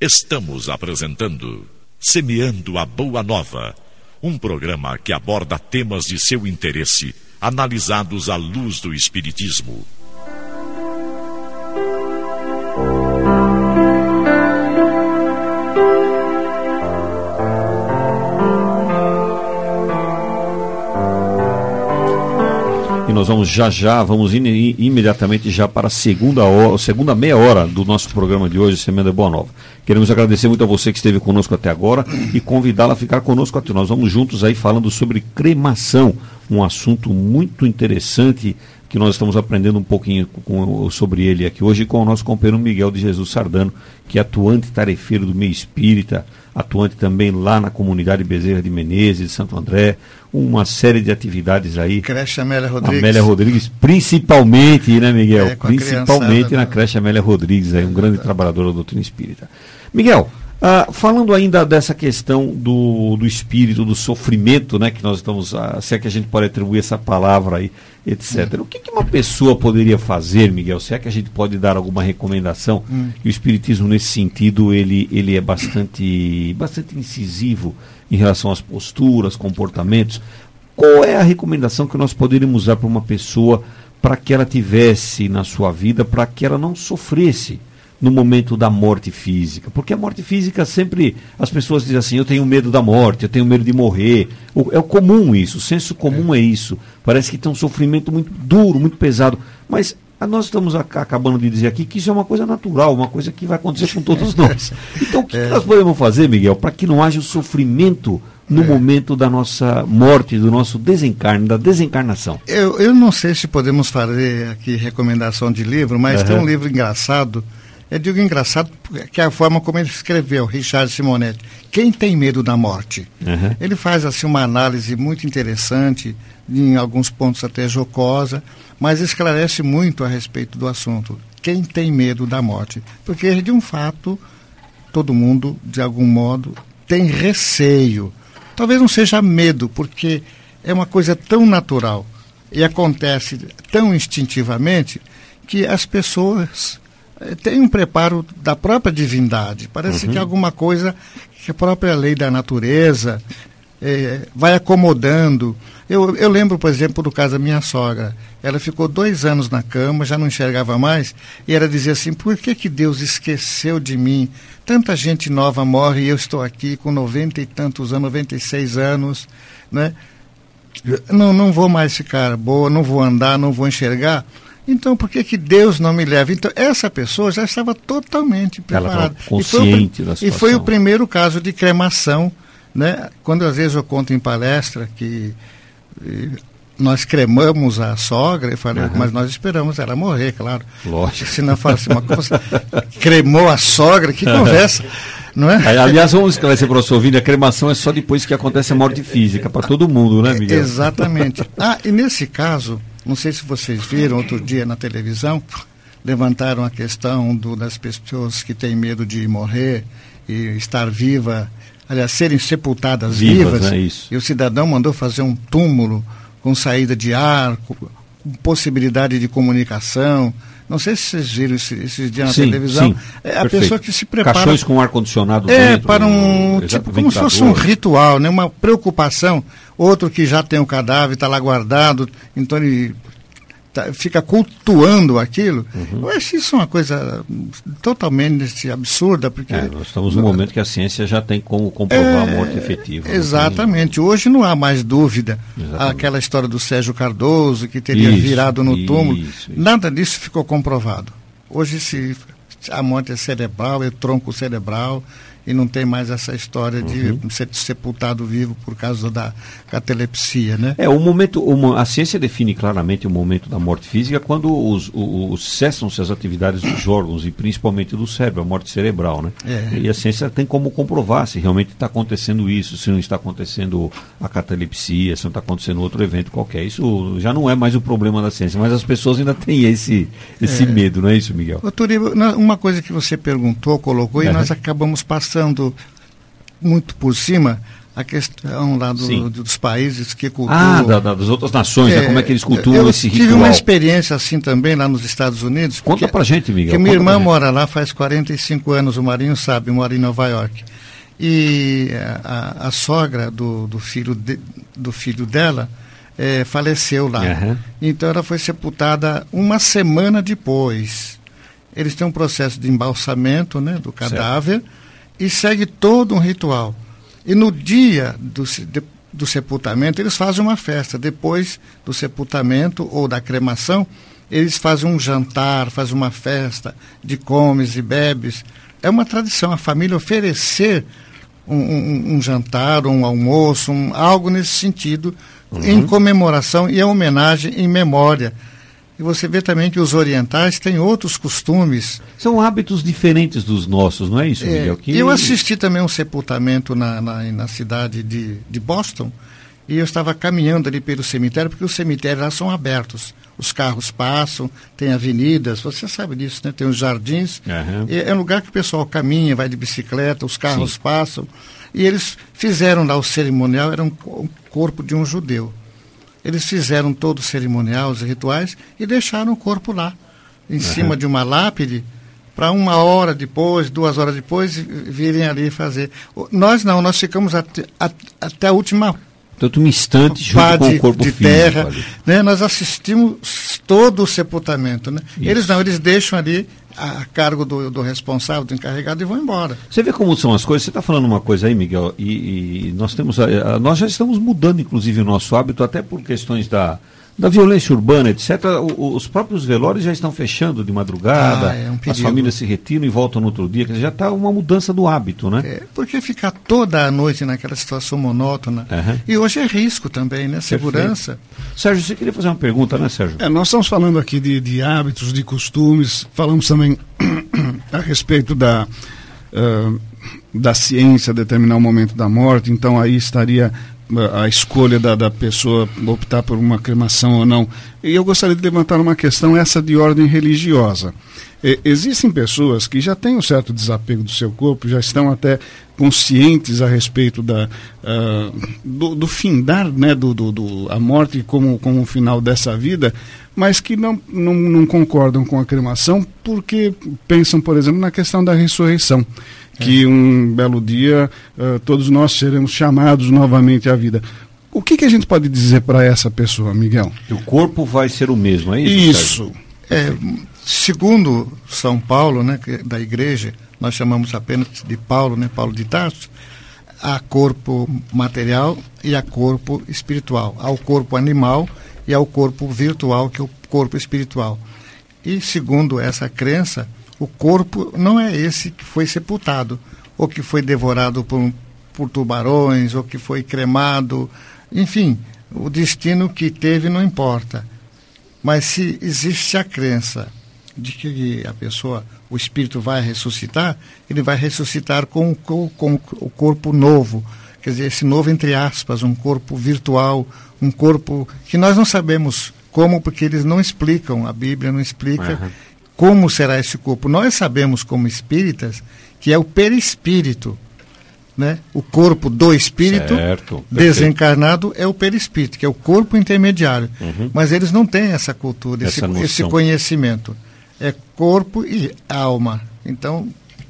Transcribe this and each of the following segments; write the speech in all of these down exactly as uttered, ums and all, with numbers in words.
Estamos apresentando Semeando a Boa Nova, um programa que aborda temas de seu interesse, analisados à luz do Espiritismo. E nós vamos já já, vamos in, in, imediatamente já para a segunda hora, a segunda meia hora do nosso programa de hoje, Semeando a Boa Nova. Queremos agradecer muito a você que esteve conosco até agora e convidá-la a ficar conosco até. Nós vamos juntos aí falando sobre cremação, um assunto muito interessante que nós estamos aprendendo um pouquinho com, sobre ele aqui hoje com o nosso companheiro Miguel de Jesus Sardano, que é atuante tarefeiro do meio espírita, atuante também lá na comunidade Bezerra de Menezes, de Santo André, uma série de atividades aí. Creche Amélia Rodrigues. Amélia Rodrigues, principalmente, né, Miguel? É, principalmente na creche Amélia Rodrigues, aí, um grande trabalhador da doutrina espírita. Miguel, ah, falando ainda dessa questão do, do espírito, do sofrimento, né, que nós estamos, ah, se é que a gente pode atribuir essa palavra aí, etcétera. Hum. O que, que uma pessoa poderia fazer, Miguel? Se é que a gente pode dar alguma recomendação? Hum. E o espiritismo, nesse sentido, ele, ele é bastante, bastante incisivo em relação às posturas, comportamentos. Qual é a recomendação que nós poderíamos dar para uma pessoa para que ela tivesse na sua vida, para que ela não sofresse no momento da morte física? Porque a morte física sempre, as pessoas dizem assim, eu tenho medo da morte, eu tenho medo de morrer. O, é o comum isso, o senso comum é, é isso. Parece que tem um sofrimento muito duro, muito pesado. Mas a, nós estamos a, acabando de dizer aqui que isso é uma coisa natural, uma coisa que vai acontecer com todos nós. Então o que, é. que nós podemos fazer, Miguel, para que não haja o sofrimento no é. momento da nossa morte, do nosso desencarne, da desencarnação? Eu, eu não sei se podemos fazer aqui recomendação de livro, mas uhum. tem um livro engraçado. Eu digo engraçado porque é a forma como ele escreveu, Richard Simonetti. Quem tem medo da morte? Uhum. Ele faz assim uma análise muito interessante, em alguns pontos até jocosa, mas esclarece muito a respeito do assunto. Quem tem medo da morte? Porque de um fato, todo mundo, de algum modo, tem receio. Talvez não seja medo, porque é uma coisa tão natural e acontece tão instintivamente que as pessoas tem um preparo da própria divindade. Parece uhum. que alguma coisa que a própria lei da natureza é, vai acomodando. Eu, eu lembro, por exemplo, do caso da minha sogra. Ela ficou dois anos na cama, já não enxergava mais, e ela dizia assim, por que que Deus esqueceu de mim? Tanta gente nova morre e eu estou aqui com noventa e tantos anos, noventa e seis anos, né? Não, não vou mais ficar boa, não vou andar, não vou enxergar. Então, por que que Deus não me leva? Então, essa pessoa já estava totalmente preparada. Ela consciente e foi, da situação. E foi o primeiro caso de cremação, né? Quando às vezes eu conto em palestra que e, nós cremamos a sogra, eu falei, uhum. mas nós esperamos ela morrer, claro. Lógico. Se não fala assim, uma coisa, cremou a sogra, que conversa, não é? Aliás, vamos esclarecer para o nosso ouvinte, a cremação é só depois que acontece a morte física, para todo mundo, né, Miguel? Exatamente. Ah, e nesse caso, não sei se vocês viram outro dia na televisão, levantaram a questão do, das pessoas que têm medo de morrer e estar viva, aliás, serem sepultadas vivas, vivas né, isso. E o cidadão mandou fazer um túmulo com saída de ar, com, com possibilidade de comunicação. Não sei se vocês viram esse, esses dias na sim, televisão. Sim, é a perfeito. pessoa que se prepara... Caixões com ar-condicionado é, dentro. para um, um tipo, como se fosse um ritual, né? Uma preocupação. Outro que já tem o cadáver, está lá guardado, então ele tá, fica cultuando aquilo. Uhum. Eu acho isso uma coisa totalmente absurda. Porque é, nós estamos num momento que a ciência já tem como comprovar é, a morte efetiva. Exatamente. Tem... Hoje não há mais dúvida. Exatamente. Aquela história do Sérgio Cardoso, que teria isso, virado no túmulo. Isso, isso. Nada disso ficou comprovado. Hoje se, a morte é cerebral, é tronco cerebral, e não tem mais essa história de uhum. ser sepultado vivo por causa da catalepsia, né? É, o momento, uma, a ciência define claramente o momento da morte física quando os, os, os cessam-se as atividades dos órgãos e principalmente do cérebro, a morte cerebral, né? É. E a ciência tem como comprovar se realmente está acontecendo isso, se não está acontecendo a catalepsia, se não está acontecendo outro evento qualquer. Isso já não é mais o problema da ciência, mas as pessoas ainda têm esse, esse é. medo, não é isso, Miguel? Doutor Ivo, uma coisa que você perguntou, colocou, uhum. e nós acabamos passando muito por cima a questão lá do, dos países que cultuam. Ah, da, da, das outras nações, é, né? Como é que eles cultuam eu esse ritual? Eu tive uma experiência assim também lá nos Estados Unidos. Conta porque, pra gente, Miguel. Porque minha irmã mora lá faz quarenta e cinco anos, o Marinho sabe, mora em Nova York. E a, a sogra do, do, filho de, do filho dela é, faleceu lá. Uhum. Então ela foi sepultada uma semana depois. Eles têm um processo de embalsamento, né, do cadáver, certo, e segue todo um ritual. E no dia do, de, do sepultamento, eles fazem uma festa. Depois do sepultamento ou da cremação, eles fazem um jantar, fazem uma festa de comes e bebes. É uma tradição, a família oferecer um, um, um jantar, um almoço, um, algo nesse sentido, uhum, em comemoração e em homenagem, em memória. E você vê também que os orientais têm outros costumes. São hábitos diferentes dos nossos, não é isso, Miguel? É, que... Eu assisti também um sepultamento na, na, na cidade de, de Boston, e eu estava caminhando ali pelo cemitério, porque os cemitérios lá são abertos. Os carros passam, tem avenidas, você sabe disso, né? Tem os jardins. Uhum. É, é um lugar que o pessoal caminha, vai de bicicleta, os carros, sim, passam. E eles fizeram lá o cerimonial, era um, um corpo de um judeu. Eles fizeram todo o cerimonial, os rituais, e deixaram o corpo lá, em uhum, cima de uma lápide, para uma hora depois, duas horas depois, virem ali fazer. Nós não, nós ficamos até, até a última... Tanto um instante junto com o corpo de físico, terra, né? Nós assistimos todo o sepultamento, né? Eles não, eles deixam ali a cargo do, do responsável, do encarregado, e vão embora. Você vê como são as coisas. Você está falando uma coisa aí, Miguel, e, e nós temos, a, a, nós já estamos mudando, inclusive, o nosso hábito, até por questões da, da violência urbana, etcétera. O, os próprios velórios já estão fechando de madrugada, ah, é um as famílias se retiram e voltam no outro dia, já está uma mudança do hábito, né? É, porque ficar toda a noite naquela situação monótona, uhum, e hoje é risco também, né? Segurança. Perfeito. Sérgio, você queria fazer uma pergunta, né, Sérgio? É, nós estamos falando aqui de, de hábitos, de costumes, falamos também a respeito da, uh, da ciência determinar o momento da morte, então aí estaria a escolha da, da pessoa optar por uma cremação ou não. E eu gostaria de levantar uma questão, essa de ordem religiosa. E, existem pessoas que já têm um certo desapego do seu corpo, já estão até conscientes a respeito da, uh, do, do findar, né, do, do, do, a morte como, como o final dessa vida, mas que não, não, não concordam com a cremação porque pensam, por exemplo, na questão da ressurreição. Que um belo dia uh, todos nós seremos chamados novamente à vida. O que, que a gente pode dizer para essa pessoa, Miguel? Que o corpo vai ser o mesmo, é isso? Isso. É, segundo São Paulo, né, que, da igreja, nós chamamos apenas de Paulo, né, Paulo de Tarso, há corpo material e há corpo espiritual. Há o corpo animal e há o corpo virtual, que é o corpo espiritual. E segundo essa crença, o corpo não é esse que foi sepultado, ou que foi devorado por, por tubarões, ou que foi cremado, enfim, o destino que teve não importa. Mas se existe a crença de que a pessoa, o espírito vai ressuscitar, ele vai ressuscitar com, com, com o corpo novo, quer dizer, esse novo entre aspas, um corpo virtual, um corpo que nós não sabemos como, porque eles não explicam, a Bíblia não explica, uhum, como será esse corpo. Nós sabemos, como espíritas, que é o perispírito, né? O corpo do espírito, certo, desencarnado, é o perispírito, que é o corpo intermediário. Uhum. Mas eles não têm essa cultura, essa esse, esse conhecimento. É corpo e alma. Então,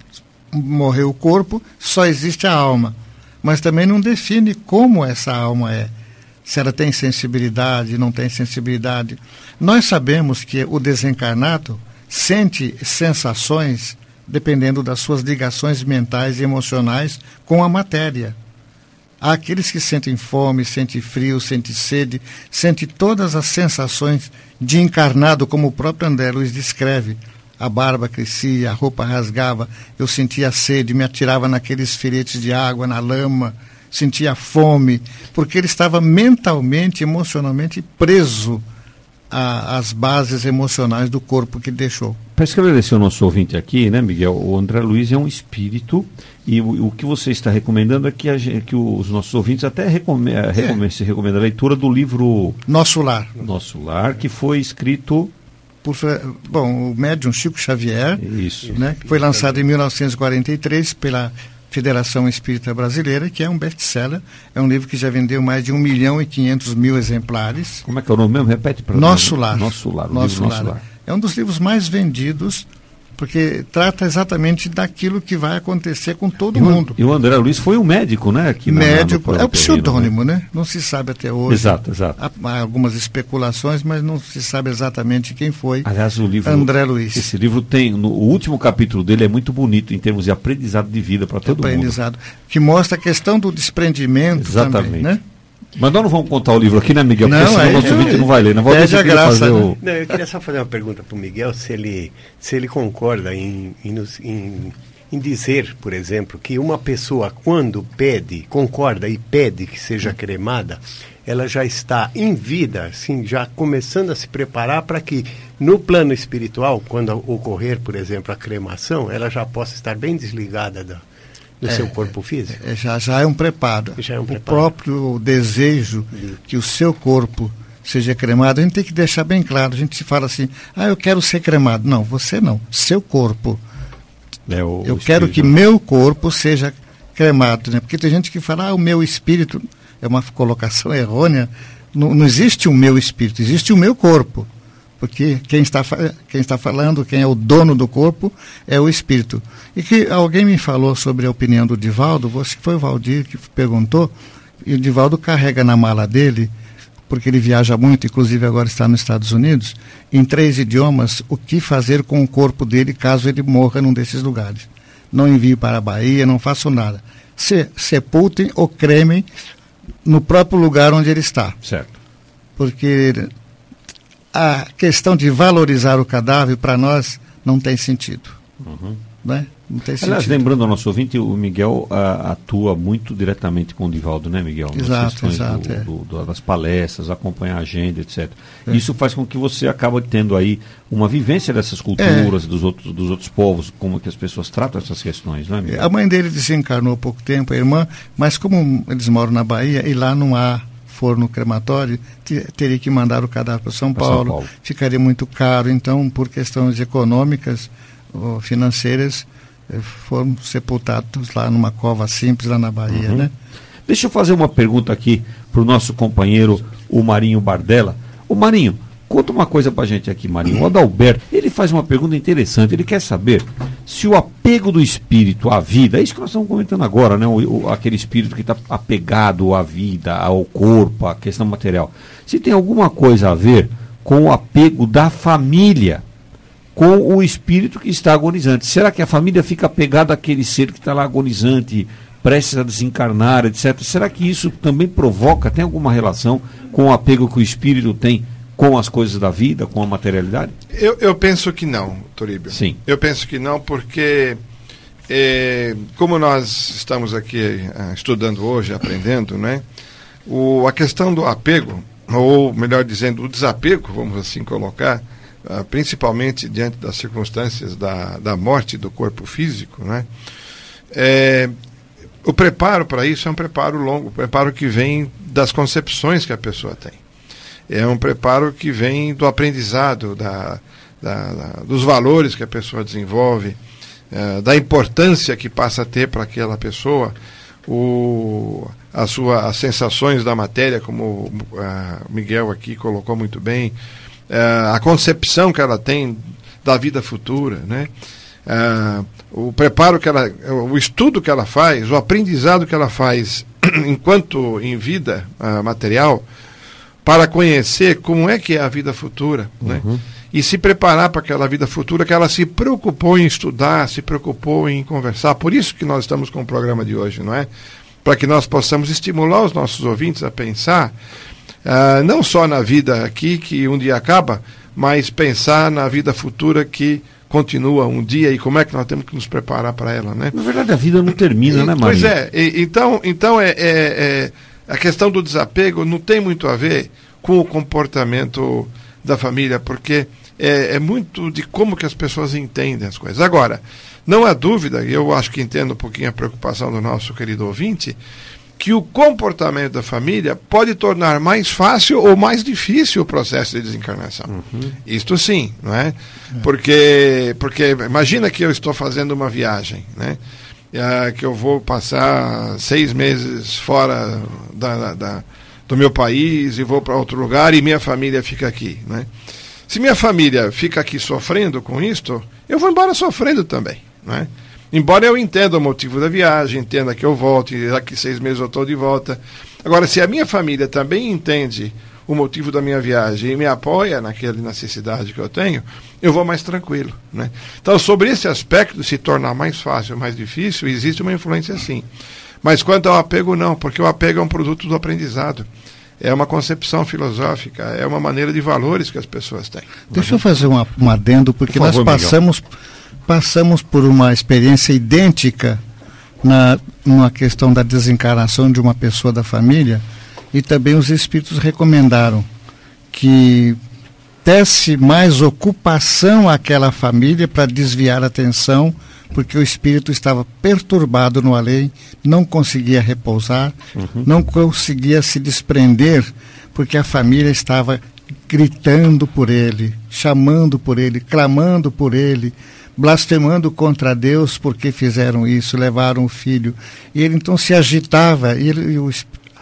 morreu o corpo, só existe a alma. Mas também não define como essa alma é. Se ela tem sensibilidade, não tem sensibilidade. Nós sabemos que o desencarnado sente sensações dependendo das suas ligações mentais e emocionais com a matéria. Há aqueles que sentem fome, sentem frio, sentem sede, sentem todas as sensações de encarnado, como o próprio André Luiz descreve. A barba crescia, a roupa rasgava, eu sentia sede, me atirava naqueles filetes de água, na lama, sentia fome, porque ele estava mentalmente, emocionalmente preso A, as bases emocionais do corpo que deixou. Para esclarecer o nosso ouvinte aqui, né, Miguel, o André Luiz é um espírito e o, o que você está recomendando é que, a, que os nossos ouvintes até recome, é. recome, se recomenda a leitura do livro Nosso Lar. Nosso Lar, que foi escrito por, bom, o médium Chico Xavier, isso, né, que foi lançado em mil novecentos e quarenta e três pela Federação Espírita Brasileira, que é um best-seller, é um livro que já vendeu mais de um milhão e quinhentos mil exemplares. Como é que é o nome mesmo? Repete para Nosso Lar. Nosso Lar. Nosso Lar. Nosso Lar. É um dos livros mais vendidos, porque trata exatamente daquilo que vai acontecer com todo e mundo. O, e o André Luiz foi um médico, né? Aqui médico, na, no é o pseudônimo, né? né? Não se sabe até hoje. Exato, exato. Há, há algumas especulações, mas não se sabe exatamente quem foi. Aliás, o livro, André Luiz. Esse livro tem, no, o último capítulo dele é muito bonito em termos de aprendizado de vida para todo aprendizado, mundo. Que mostra a questão do desprendimento. Exatamente. Também, né? Mas nós não vamos contar o livro aqui, né, Miguel? Porque não, senão o nosso eu, vídeo não vai ler. Não vou deixar graça, fazer né? o... Não, eu queria só fazer uma pergunta para o Miguel, se ele, se ele concorda em, em, em, em dizer, por exemplo, que uma pessoa, quando pede, concorda e pede que seja cremada, ela já está em vida, assim, já começando a se preparar para que, no plano espiritual, quando ocorrer, por exemplo, a cremação, ela já possa estar bem desligada da... do é, seu corpo físico? É, já, já é um preparo. Já é um preparo. O próprio desejo que o seu corpo seja cremado, a gente tem que deixar bem claro. A gente se fala assim, ah, eu quero ser cremado. Não, você não, seu corpo. É o, eu o quero que meu corpo seja cremado, né? Porque tem gente que fala, ah, o meu espírito, é uma colocação errônea. Não, não existe o meu espírito, existe o meu corpo. Porque quem está, quem está falando, quem é o dono do corpo, é o espírito. E que alguém me falou sobre a opinião do Divaldo, você foi o Valdir que perguntou, e o Divaldo carrega na mala dele, porque ele viaja muito, inclusive agora está nos Estados Unidos, em três idiomas, o que fazer com o corpo dele caso ele morra num desses lugares. Não envie para a Bahia, não façam nada. Se, sepultem ou cremem no próprio lugar onde ele está. Certo. Porque a questão de valorizar o cadáver, para nós, não tem sentido. Uhum. Né? Não tem Aliás, sentido. lembrando ao nosso ouvinte, o Miguel a, atua muito diretamente com o Divaldo, né, Miguel? Nas exato, exato. Do, é. do, do, das palestras, acompanhar a agenda, etcétera. É. Isso faz com que você acabe tendo aí uma vivência dessas culturas, é. dos, outros, dos outros povos, como que as pessoas tratam essas questões, não é, Miguel? A mãe dele desencarnou há pouco tempo, a irmã, mas como eles moram na Bahia e lá não há forno crematório, teria que mandar o cadáver para São, São Paulo, ficaria muito caro, então, por questões econômicas ou financeiras, foram sepultados lá numa cova simples, lá na Bahia, uhum. né? Deixa eu fazer uma pergunta aqui para o nosso companheiro, o Marinho Bardella. O Marinho, conta uma coisa para a gente aqui, Marinho. O Adalberto, ele faz uma pergunta interessante, ele quer saber se o apego do espírito à vida, é isso que nós estamos comentando agora, né? O, o, aquele espírito que está apegado à vida, ao corpo, à questão material, se tem alguma coisa a ver com o apego da família com o espírito que está agonizante. Será que a família fica apegada àquele ser que está lá agonizante, prestes a desencarnar, etcétera? Será que isso também provoca, tem alguma relação com o apego que o espírito tem com as coisas da vida, com a materialidade? Eu, eu penso que não, Toribio. Sim. Eu penso que não, porque é, como nós estamos aqui é, estudando hoje, aprendendo, né? O, a questão do apego, ou melhor dizendo, o desapego, vamos assim colocar, Uh, principalmente diante das circunstâncias da, da morte do corpo físico, né? É, o preparo para isso é um preparo longo, um preparo que vem das concepções que a pessoa tem. É um preparo que vem do aprendizado, da, da, da, dos valores que a pessoa desenvolve, uh, da importância que passa a ter para aquela pessoa, o, a sua, as sensações da matéria, como o uh, Miguel aqui colocou muito bem, Uh, a concepção que ela tem da vida futura, né? Uh, o preparo que ela, o estudo que ela faz, o aprendizado que ela faz enquanto em vida uh, material, para conhecer como é que é a vida futura, uhum. né? E se preparar para aquela vida futura que ela se preocupou em estudar, se preocupou em conversar. Por isso que nós estamos com o programa de hoje, não é? Para que nós possamos estimular os nossos ouvintes a pensar Uh, não só na vida aqui, que um dia acaba, mas pensar na vida futura que continua um dia e como é que nós temos que nos preparar para ela, né? Na verdade, a vida não termina, e, né, Maria? Pois é, e, então, então é, é, é, a questão do desapego não tem muito a ver com o comportamento da família, porque é, é muito de como que as pessoas entendem as coisas. Agora, não há dúvida, e eu acho que entendo um pouquinho a preocupação do nosso querido ouvinte, que o comportamento da família pode tornar mais fácil ou mais difícil o processo de desencarnação. Uhum. Isto sim, não é? é? Porque, porque imagina que eu estou fazendo uma viagem, né? é, que eu vou passar seis meses fora da, da, da, do meu país e vou para outro lugar e minha família fica aqui, né? Se minha família fica aqui sofrendo com isto, eu vou embora sofrendo também, né? Embora eu entenda o motivo da viagem, entenda que eu volto, e daqui seis meses eu estou de volta. Agora, se a minha família também entende o motivo da minha viagem e me apoia naquela necessidade que eu tenho, eu vou mais tranquilo, né? Então, sobre esse aspecto de se tornar mais fácil, mais difícil, existe uma influência sim. Mas quanto ao apego, não, porque o apego é um produto do aprendizado. É uma concepção filosófica, é uma maneira de valores que as pessoas têm. Deixa eu fazer um, um adendo, porque Por favor, nós passamos... Miguel. Passamos por uma experiência idêntica na numa questão da desencarnação de uma pessoa da família, e também os espíritos recomendaram que desse mais ocupação àquela família para desviar a atenção, porque o espírito estava perturbado no além, não conseguia repousar, uhum. não conseguia se desprender, porque a família estava gritando por ele, chamando por ele, clamando por ele, blasfemando contra Deus porque fizeram isso, levaram o filho. E ele então se agitava, e, ele, e o,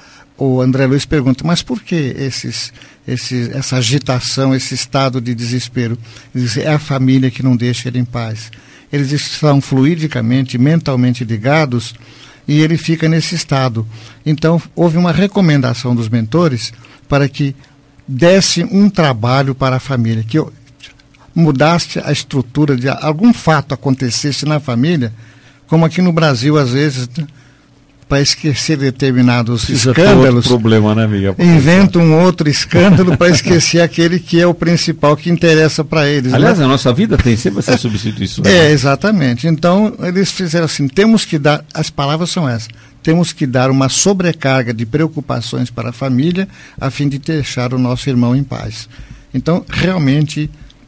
o André Luiz pergunta, mas por que esses, esses, essa agitação, esse estado de desespero? Ele diz, é a família que não deixa ele em paz. Eles estão fluidicamente, mentalmente ligados, e ele fica nesse estado. Então, houve uma recomendação dos mentores para que desse um trabalho para a família, que eu, mudasse a estrutura de algum fato acontecesse na família, como aqui no Brasil, às vezes, para esquecer determinados Isso escândalos, é problema, né, Miguel? inventa um outro escândalo para esquecer aquele que é o principal, que interessa para eles. Aliás, né? a nossa vida tem sempre essa substituição. É, exatamente. Então, eles fizeram assim, temos que dar, as palavras são essas, temos que dar uma sobrecarga de preocupações para a família, a fim de deixar o nosso irmão em paz. Então, realmente,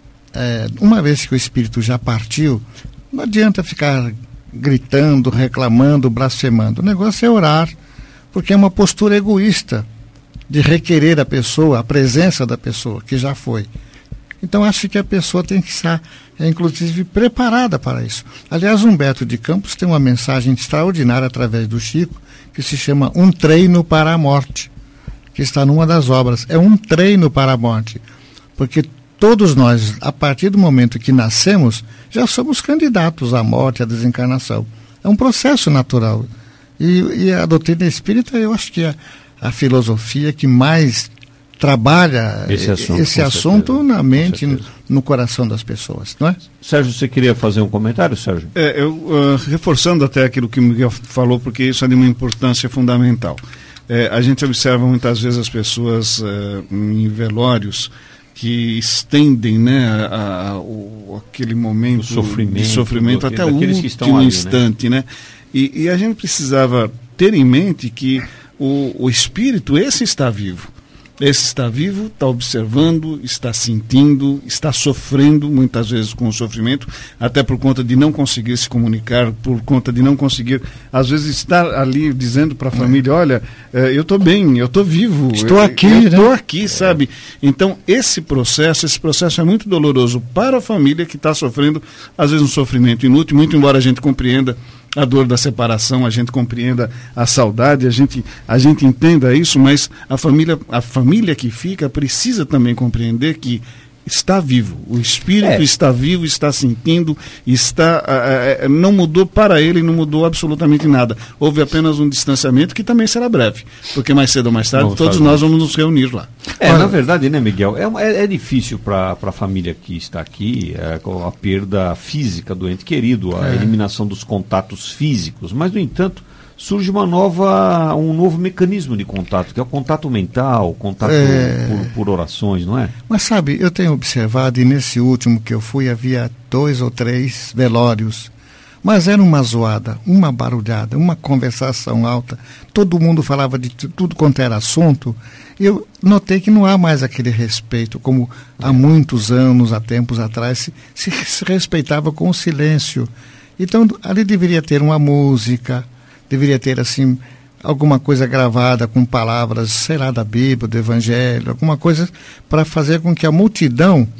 é, uma vez que o espírito já partiu, não adianta ficar gritando, reclamando, blasfemando. O negócio é orar, porque é uma postura egoísta de requerer a pessoa, a presença da pessoa, que já foi. Então, acho que a pessoa tem que estar, é, inclusive, preparada para isso. Aliás, Humberto de Campos tem uma mensagem extraordinária através do Chico, que se chama Um Treino para a Morte, que está numa das obras. É um treino para a morte, porque todos nós, a partir do momento que nascemos, já somos candidatos à morte, à desencarnação. É um processo natural. E, e a doutrina espírita, eu acho que é a filosofia que mais trabalha esse assunto, esse assunto na mente, no, no coração das pessoas, não é? Sérgio, você queria fazer um comentário, Sérgio? É, eu, uh, reforçando até aquilo que o Miguel falou, porque isso é de uma importância fundamental. É, a gente observa muitas vezes as pessoas uh, em velórios que estendem, né, a, a, o, aquele momento o sofrimento, de sofrimento até o último ali, instante, né? né? E, e a gente precisava ter em mente que o, o espírito, esse está vivo. Esse está vivo, está observando, está sentindo, está sofrendo, muitas vezes com o sofrimento, até por conta de não conseguir se comunicar, por conta de não conseguir, às vezes, estar ali dizendo para a família, olha, eh, eu estou bem, eu estou vivo. Estou eu, aqui, eu né? Estou aqui, sabe? Então, esse processo, esse processo é muito doloroso para a família que está sofrendo, às vezes, um sofrimento inútil, muito embora a gente compreenda a dor da separação, a gente compreenda a saudade, a gente, a gente entenda isso, mas a família, a família que fica precisa também compreender que está vivo, o espírito é. está vivo, está sentindo, está, uh, uh, não mudou para ele, não mudou absolutamente nada. Houve apenas um distanciamento que também será breve, porque mais cedo ou mais tarde vamos todos nós vamos nos reunir lá. É, Olha, na verdade, né, Miguel, é, é, é difícil para a família que está aqui, é, com a perda física do ente querido, a é. eliminação dos contatos físicos, mas, no entanto, surge uma nova, um novo mecanismo de contato, que é o contato mental, o contato é... por, por orações, não é? Mas sabe, eu tenho observado, e nesse último que eu fui, havia dois ou três velórios, mas era uma zoada, uma barulhada, uma conversação alta, todo mundo falava de tudo quanto era assunto. Eu notei que não há mais aquele respeito, como há muitos anos, há tempos atrás, se, se, se respeitava com o silêncio. Então, ali deveria ter uma música, deveria ter, assim, alguma coisa gravada com palavras, sei lá, da Bíblia, do Evangelho, alguma coisa para fazer com que a multidão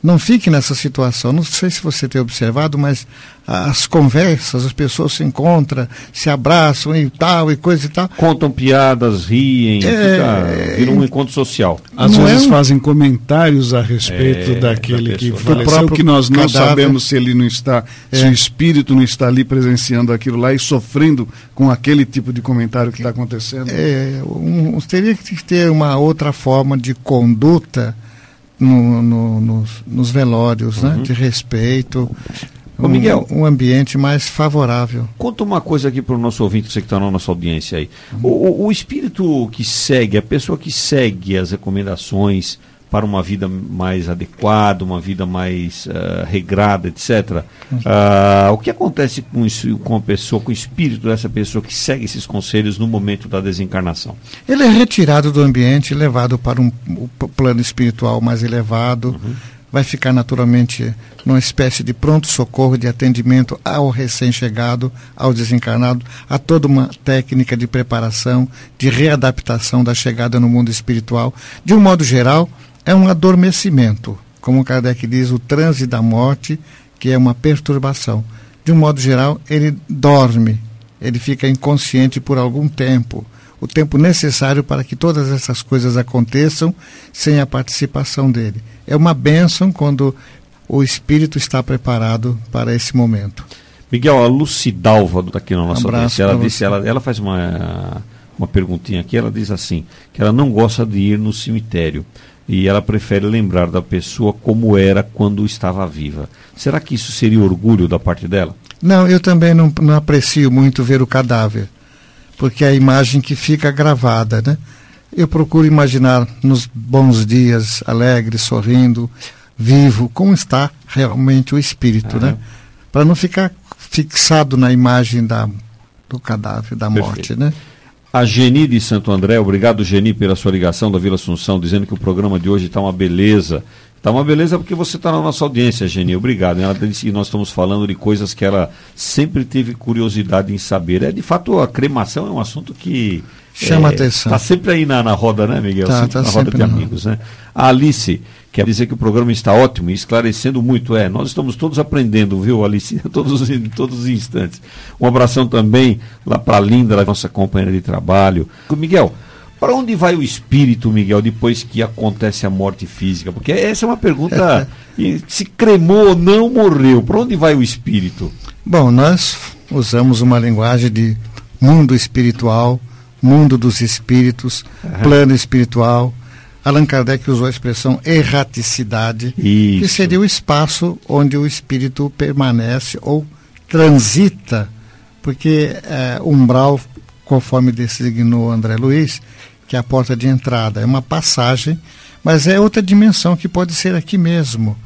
Não fique nessa situação. Não sei se você tem observado, mas as conversas, as pessoas se encontram, se abraçam e tal, e coisa e tal. Contam piadas, riem, é, fica, vira um encontro social. Às não vezes é um... fazem comentários a respeito é, daquele da que pessoa, faleceu, que nós não cadáver. sabemos se ele não está, é. se o espírito não está ali presenciando aquilo lá e sofrendo com aquele tipo de comentário que está acontecendo. É, um, teria que ter uma outra forma de conduta no, no, nos, nos velórios, uhum. né? De respeito. Ô, Miguel, um, um ambiente mais favorável. Conta uma coisa aqui para o nosso ouvinte, você que está na nossa audiência aí. O, o, o espírito que segue, a pessoa que segue as recomendações para uma vida mais adequada, uma vida mais uh, regrada, etcétera. Uh, o que acontece com, isso, com a pessoa, com o espírito dessa pessoa que segue esses conselhos no momento da desencarnação? Ele é retirado do ambiente, levado para um, um plano espiritual mais elevado, uhum. vai ficar naturalmente numa espécie de pronto-socorro, de atendimento ao recém-chegado, ao desencarnado, a toda uma técnica de preparação, de readaptação da chegada no mundo espiritual. De um modo geral, é um adormecimento, como Kardec diz, o transe da morte, que é uma perturbação. De um modo geral, ele dorme, ele fica inconsciente por algum tempo, o tempo necessário para que todas essas coisas aconteçam sem a participação dele. É uma bênção quando o espírito está preparado para esse momento. Miguel, a Lucidalva está aqui na nossa audiência, ela, disse, ela, ela faz uma, uma perguntinha aqui, ela diz assim, que ela não gosta de ir no cemitério. E ela prefere lembrar da pessoa como era quando estava viva. Será que isso seria orgulho da parte dela? Não, eu também não, não aprecio muito ver o cadáver, porque é a imagem que fica gravada, né? Eu procuro imaginar nos bons dias, alegre, sorrindo, vivo, como está realmente o espírito, uhum. né? Para não ficar fixado na imagem da, do cadáver, da Perfeito. morte, né? A Geni de Santo André, obrigado Geni pela sua ligação da Vila Assunção, dizendo que o programa de hoje está uma beleza. Está uma beleza porque você está na nossa audiência, Geni, obrigado. Ela disse que nós estamos falando de coisas que ela sempre teve curiosidade em saber. É, de fato, a cremação é um assunto que chama é, atenção. Está sempre aí na, na roda, né, Miguel? Tá, sempre tá na roda de na amigos, né? A Alice quer dizer que o programa está ótimo e esclarecendo muito. É, nós estamos todos aprendendo, viu, Alice? Todos, em todos os instantes. Um abração também lá para a Linda, a nossa companheira de trabalho. Miguel, para onde vai o espírito, Miguel, depois que acontece a morte física? Porque essa é uma pergunta, se cremou ou não morreu, para onde vai o espírito? Bom, nós usamos uma linguagem de mundo espiritual, mundo dos espíritos, uhum. plano espiritual. Allan Kardec usou a expressão erraticidade, Isso. que seria o espaço onde o espírito permanece ou transita, porque é, umbral, conforme designou André Luiz, que é a porta de entrada, é uma passagem, mas é outra dimensão que pode ser aqui mesmo.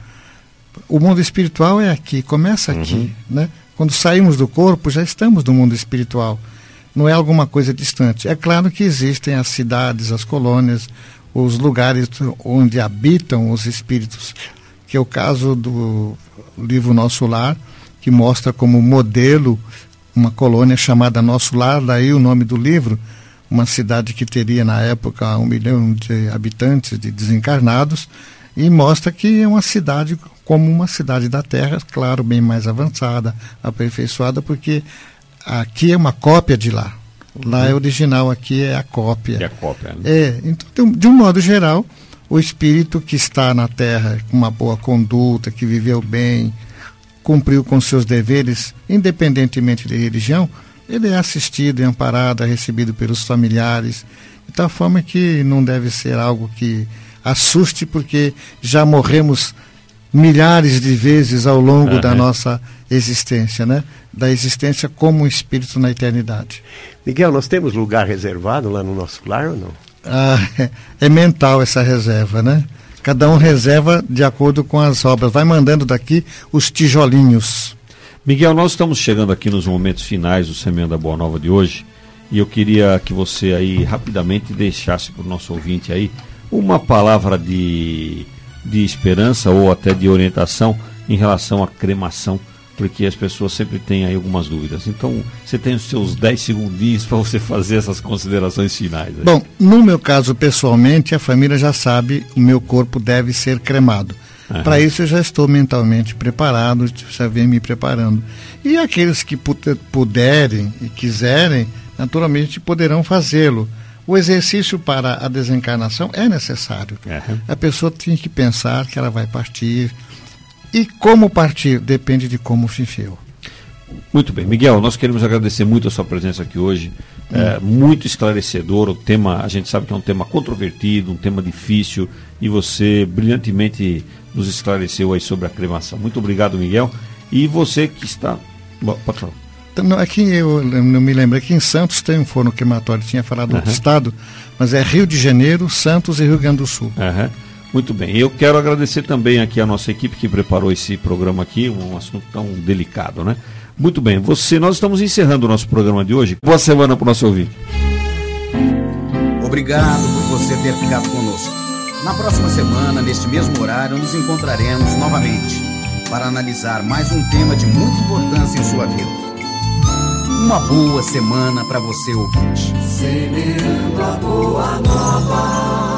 O mundo espiritual é aqui, começa aqui, uhum. né? Quando saímos do corpo, já estamos no mundo espiritual. Não é alguma coisa distante. É claro que existem as cidades, as colônias, os lugares onde habitam os espíritos, que é o caso do livro Nosso Lar, que mostra como modelo uma colônia chamada Nosso Lar, daí o nome do livro, uma cidade que teria na época um milhão de habitantes, de desencarnados, e mostra que é uma cidade como uma cidade da Terra, claro, bem mais avançada, aperfeiçoada, porque aqui é uma cópia de lá. Lá é original, aqui é a cópia. É a cópia, né? É, então, de um modo geral, o espírito que está na Terra com uma boa conduta, que viveu bem, cumpriu com seus deveres, independentemente de religião, ele é assistido e amparado, é recebido pelos familiares, de tal forma que não deve ser algo que assuste, porque já morremos milhares de vezes ao longo uhum. da nossa existência, né? Da existência como um espírito na eternidade. Miguel, nós temos lugar reservado lá no nosso lar ou não? Ah, é, é mental essa reserva, né? Cada um reserva de acordo com as obras, vai mandando daqui os tijolinhos. Miguel, nós estamos chegando aqui nos momentos finais do Semeando a Boa Nova de hoje, e eu queria que você aí rapidamente deixasse para o nosso ouvinte aí uma palavra de, de esperança ou até de orientação em relação à cremação, porque as pessoas sempre têm aí algumas dúvidas. Então, você tem os seus dez segundinhos para você fazer essas considerações finais. Aí. Bom, no meu caso, pessoalmente, a família já sabe, o meu corpo deve ser cremado. Uhum. Para isso eu já estou mentalmente preparado, já venho me preparando. E aqueles que puderem e quiserem, naturalmente poderão fazê-lo. O exercício para a desencarnação é necessário. Uhum. A pessoa tem que pensar que ela vai partir. E como partir depende de como viveu. Muito bem. Miguel, nós queremos agradecer muito a sua presença aqui hoje. Hum. É, muito esclarecedor. O tema, a gente sabe que é um tema controvertido, um tema difícil, e você brilhantemente nos esclareceu aí sobre a cremação. Muito obrigado, Miguel. E você que está... Bom, pode falar. Então, aqui eu não me lembro, aqui em Santos tem um forno crematório, tinha falado uhum. do estado, mas é Rio de Janeiro, Santos e Rio Grande do Sul. Uhum. Muito bem. Eu quero agradecer também aqui a nossa equipe que preparou esse programa aqui, um assunto tão delicado, né? Muito bem. Você, nós estamos encerrando o nosso programa de hoje. Boa semana para o nosso ouvinte. Obrigado por você ter ficado conosco. Na próxima semana, neste mesmo horário, nos encontraremos novamente para analisar mais um tema de muita importância em sua vida. Uma boa semana para você, ouvinte. Semeando a boa nova.